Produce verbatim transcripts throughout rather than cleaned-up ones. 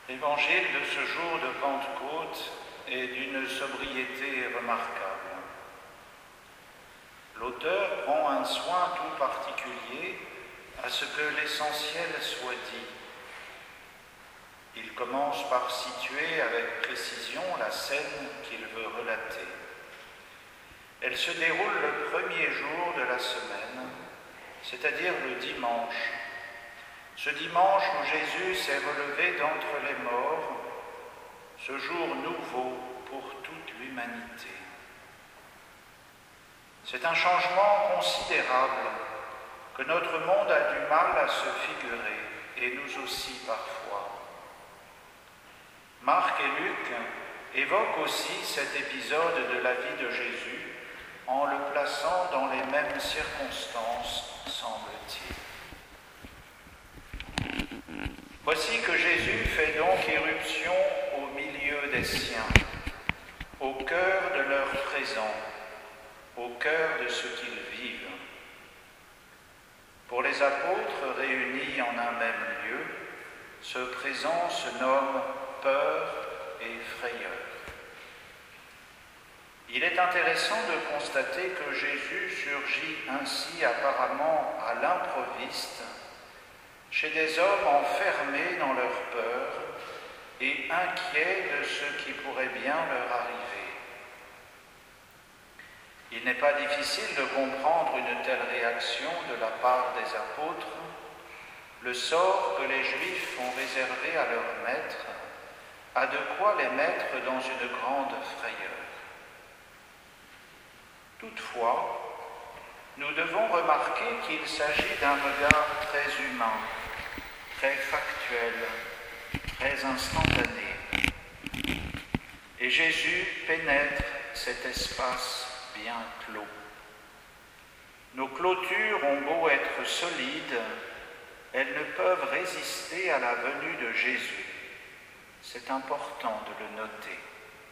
L'évangile de ce jour de Pentecôte est d'une sobriété remarquable. L'auteur prend un soin tout particulier à ce que l'essentiel soit dit. Il commence par situer avec précision la scène qu'il veut relater. Elle se déroule le premier jour de la semaine, c'est-à-dire le dimanche. Ce dimanche où Jésus s'est relevé d'entre les morts, ce jour nouveau pour toute l'humanité. C'est un changement considérable que notre monde a du mal à se figurer, et nous aussi parfois. Marc et Luc évoquent aussi cet épisode de la vie de Jésus en le plaçant dans les mêmes circonstances, semble-t-il. Voici que Jésus fait donc irruption au milieu des siens, au cœur de leur présent, au cœur de ce qu'ils vivent. Pour les apôtres réunis en un même lieu, ce présent se nomme peur et frayeur. Il est intéressant de constater que Jésus surgit ainsi apparemment à l'improviste, chez des hommes enfermés dans leur peur et inquiets de ce qui pourrait bien leur arriver. Il n'est pas difficile de comprendre une telle réaction de la part des apôtres. Le sort que les Juifs ont réservé à leur maître a de quoi les mettre dans une grande frayeur. Toutefois, nous devons remarquer qu'il s'agit d'un regard très humain, très factuel, très instantané. Et Jésus pénètre cet espace bien clos. Nos clôtures ont beau être solides, elles ne peuvent résister à la venue de Jésus. C'est important de le noter.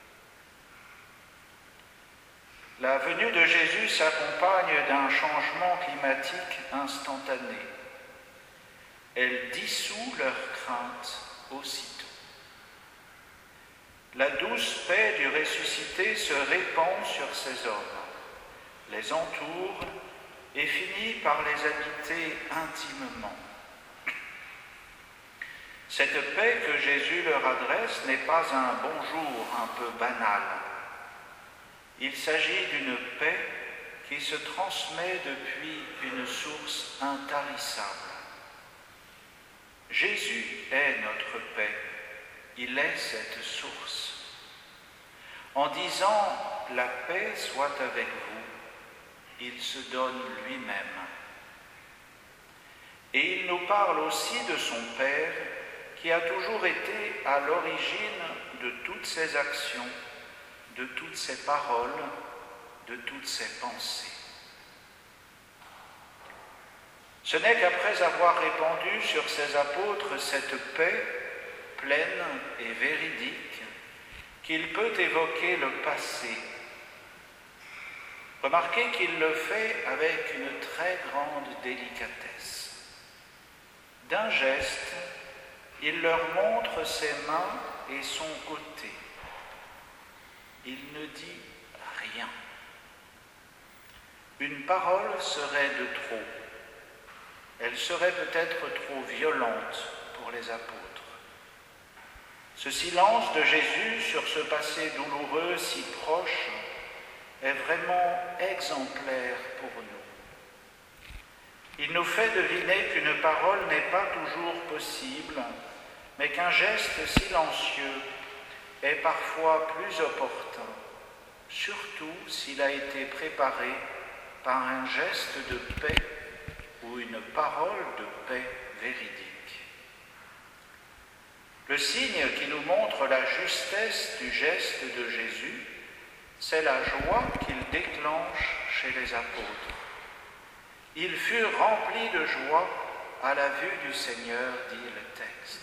La venue de Jésus s'accompagne d'un changement climatique instantané. Elle dissout leurs craintes aussitôt. La douce paix du ressuscité se répand sur ces hommes, les entoure et finit par les habiter intimement. Cette paix que Jésus leur adresse n'est pas un bonjour un peu banal. Il s'agit d'une paix qui se transmet depuis une source intarissable. Jésus est notre paix, il est cette source. En disant « la paix soit avec vous », il se donne lui-même. Et il nous parle aussi de son Père qui a toujours été à l'origine de toutes ses actions, de toutes ses paroles, de toutes ses pensées. Ce n'est qu'après avoir répandu sur ses apôtres cette paix pleine et véridique qu'il peut évoquer le passé. Remarquez qu'il le fait avec une très grande délicatesse. D'un geste, il leur montre ses mains et son côté. Il ne dit rien. Une parole serait de trop. Elle serait peut-être trop violente pour les apôtres. Ce silence de Jésus sur ce passé douloureux si proche est vraiment exemplaire pour nous. Il nous fait deviner qu'une parole n'est pas toujours possible, mais qu'un geste silencieux est parfois plus opportun, surtout s'il a été préparé par un geste de paix ou une parole de paix véridique. Le signe qui nous montre la justesse du geste de Jésus, c'est la joie qu'il déclenche chez les apôtres. Ils furent remplis de joie à la vue du Seigneur, dit le texte.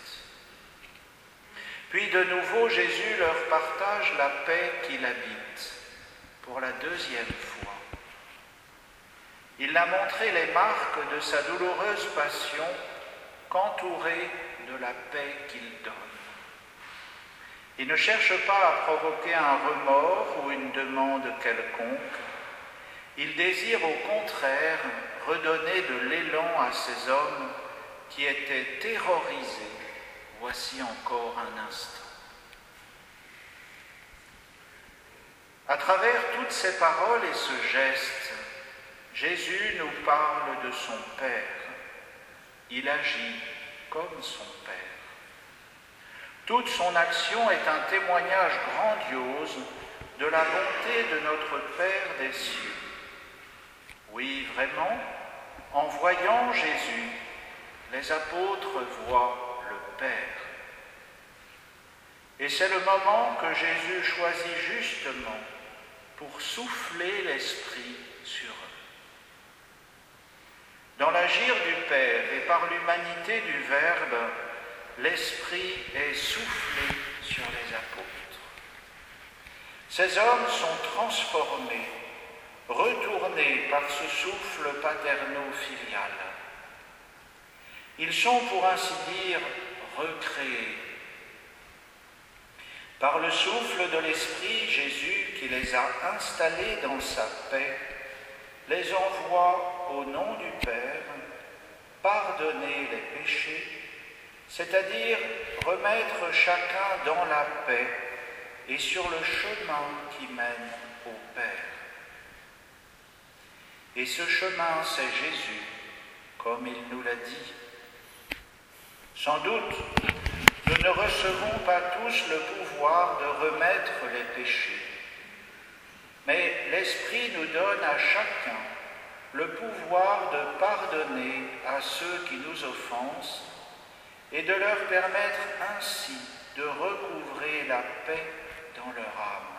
Puis de nouveau, Jésus leur partage la paix qu'il habite, pour la deuxième fois. Il a montré les marques de sa douloureuse passion qu'entouré de la paix qu'il donne. Il ne cherche pas à provoquer un remords ou une demande quelconque. Il désire au contraire redonner de l'élan à ces hommes qui étaient terrorisés, voici encore un instant. À travers toutes ces paroles et ce geste, Jésus nous parle de son Père. Il agit comme son Père. Toute son action est un témoignage grandiose de la bonté de notre Père des cieux. Oui, vraiment, en voyant Jésus, les apôtres voient le Père. Et c'est le moment que Jésus choisit justement pour souffler l'Esprit sur eux. Dans l'agir du Père et par l'humanité du Verbe, l'Esprit est soufflé sur les apôtres. Ces hommes sont transformés, retournés par ce souffle paterno-filial. Ils sont, pour ainsi dire, recréés. Par le souffle de l'Esprit, Jésus, qui les a installés dans sa paix, les envoie au nom du Père pardonner les péchés, c'est-à-dire remettre chacun dans la paix et sur le chemin qui mène au Père. Et ce chemin, c'est Jésus, comme il nous l'a dit. Sans doute, nous ne recevons pas tous le pouvoir de remettre les péchés, mais l'Esprit nous donne à chacun le pouvoir de pardonner à ceux qui nous offensent et de leur permettre ainsi de recouvrer la paix dans leur âme.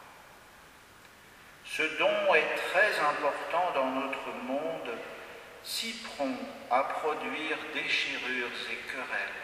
Ce don est très important dans notre monde, si prompt à produire déchirures et querelles.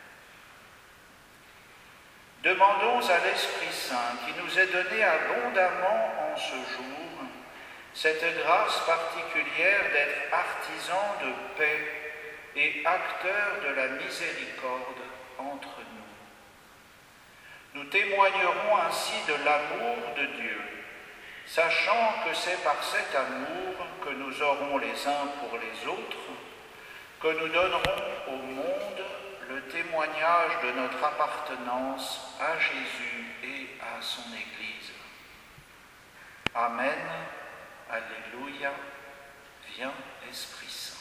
Demandons à l'Esprit Saint, qui nous est donné abondamment en ce jour, cette grâce particulière d'être artisans de paix et acteurs de la miséricorde entre nous. Nous témoignerons ainsi de l'amour de Dieu, sachant que c'est par cet amour que nous aurons les uns pour les autres, que nous donnerons au monde le témoignage de notre appartenance à Jésus et à son Église. Amen. Alléluia. Viens, Esprit Saint.